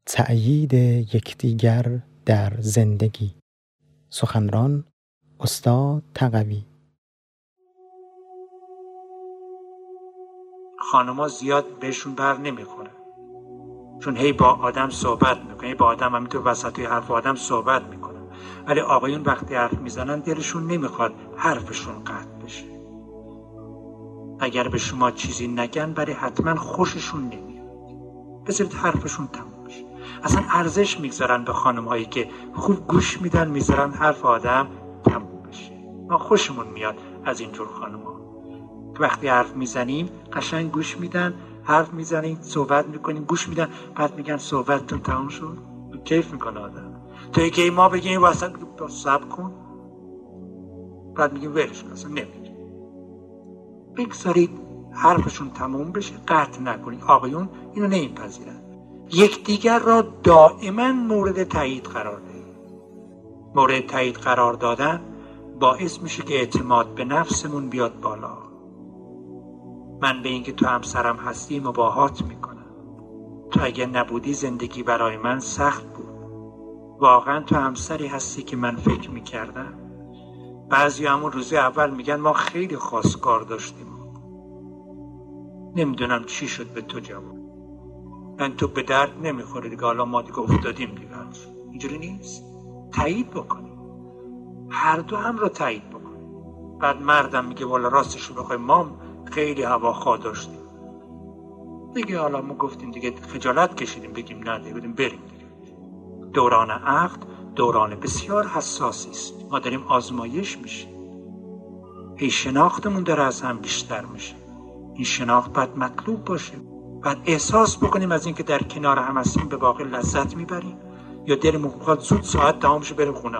تأیید یکدیگر در زندگی. سخنران استاد تقوی. خانم‌ها زیاد بهشون بر نمیخوره، چون هی با آدم صحبت میکنه، با آدم همینطور وسطی حرف آدم صحبت میکنه، ولی آقایون وقتی حرف میزنن دلشون نمیخواد حرفشون قطع بشه. اگر به شما چیزی نگن ولی حتما خوششون نمیاد، بذارید حرفشون تموم بشه. اصلا ارزش میگذارن به خانم‌هایی که خوب گوش میدن، میذارن حرف آدم تموم بشه. ما خوشمون میاد از اینجور خانم‌ها. وقتی حرف میزنیم قشنگ گوش میدن، حرف میزنیم، صحبت میکنیم، گوش میدن، بعد میگن صحبتتون تموم شد. کیف میکنه آدم. تا که ما بگیم واسه صبر کن، بعد میگیم ولش کن، اصلا نمیگیم. بگذارید حرفشون تموم بشه، قطع نکنید. آقایون اینو نمیپذیرن. یکدیگر را دائما مورد تایید قرار دهید. مورد تایید قرار دادن باعث میشه که اعتماد به نفسمون بیاد بالا. من به اینکه تو همسرم هستی مباهات میکنم. تو اگه نبودی زندگی برای من سخت بود. واقعا تو همسری هستی که من فکر میکردم. بعضی همون روز اول میگن ما خیلی خواستگار داشتیم، نمیدونم چی شد به تو جواب. من تو به درد نمیخوره دیگه، حالا ما دیگه افتادیم دیگه. اینجوری نیست. تایید بکنیم، هر دو هم رو تایید بکنیم. بعد مردم میگه والا راستش رو بخوای ما خیلی هواخواه داشتیم دیگه، حالا ما گفتیم دیگه، خجالت کشیدیم بگیم نه دیگه، بریم دیگه. دوران عقد دوران بسیار حساسی است. ما داریم آزمایش میشه، هی شناختمون داره از هم بیشتر میشه. این شناخت باید مطلوب باشه، باید احساس بکنیم از اینکه در کنار هم هستیم به واقع لذت میبریم یا دلمون میخواد زود ساعت تمام شه بریم خونه.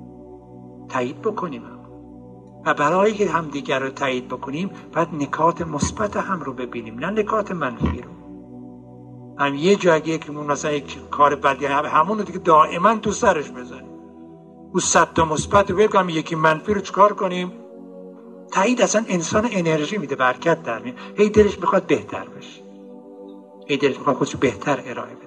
تایید بکنیم و برای که هم دیگر رو تایید بکنیم باید نکات مثبت هم رو ببینیم، نه نکات منفی رو. هم یه جایی که مثلا یک کار بدی همون رو دیگه دائما تو سرش بزنیم، او 100 تا مثبت رو بگم، یکی منفی رو چیکار کنیم؟ تایید اصلا انسان انرژی میده، برکت در میاد. هی دلش میخواد بهتر بشه، هی دلش میخواد خودش بهتر ارائه بده.